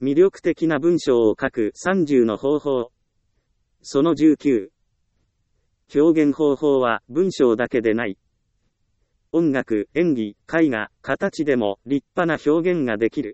魅力的な文章を書く30の方法。その19。表現方法は文章だけでない。音楽、演技、絵画、形でも立派な表現ができる。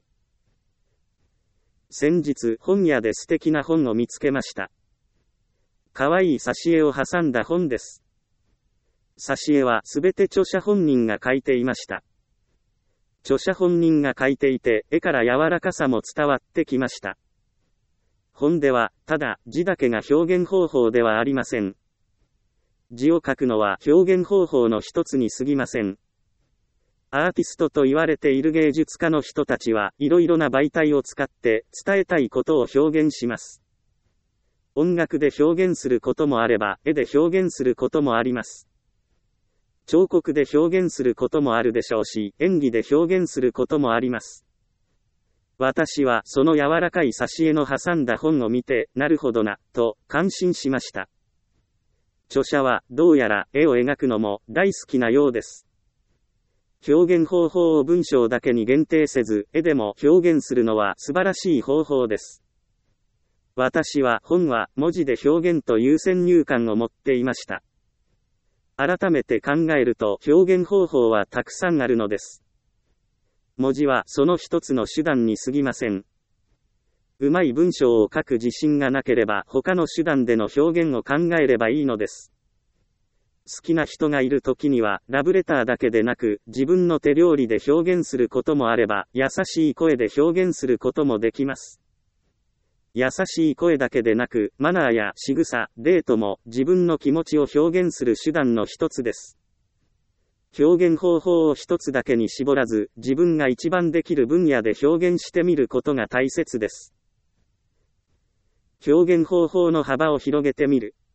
先日本屋で素敵な本を見つけました。かわいい挿絵を挟んだ本です。挿絵はすべて著者本人が書いていました。著者本人が書いていて、絵から柔らかさも伝わってきました。本では、ただ字だけが表現方法ではありません。字を書くのは表現方法の一つに過ぎません。アーティストと言われている芸術家の人たちはいろいろな媒体を使って伝えたいことを表現します。音楽で表現することもあれば、絵で表現することもあります。彫刻で表現することもあるでしょうし、演技で表現することもあります。私はその柔らかい挿絵の挟んだ本を見て、なるほどな、と感心しました。著者はどうやら絵を描くのも大好きなようです。表現方法を文章だけに限定せず、絵でも表現するのは素晴らしい方法です。私は本は文字で表現という先入観を持っていました。改めて考えると表現方法はたくさんあるのです。文字はその一つの手段に過ぎません。うまい文章を書く自信がなければ他の手段での表現を考えればいいのです。好きな人がいる時にはラブレターだけでなく自分の手料理で表現することもあれば優しい声で表現することもできます。優しい声だけでなくマナーや仕草、デートも自分の気持ちを表現する手段の一つです。表現方法を一つだけに絞らず自分が一番できる分野で表現してみることが大切です。表現方法の幅を広げてみる。